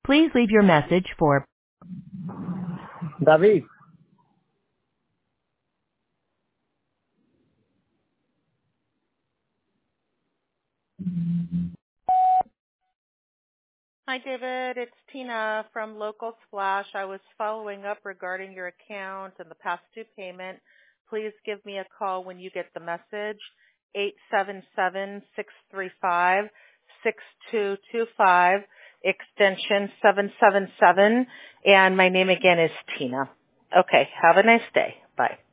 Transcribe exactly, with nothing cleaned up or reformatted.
Please leave your message for David, Hi, David. It's Tina from Local Splash. I was following up regarding your account and the past due payment. Please give me a call when you get the message, eight seven seven, six three five, six two two five, extension seven seven seven, and my name again is Tina. Okay, have a nice day. Bye.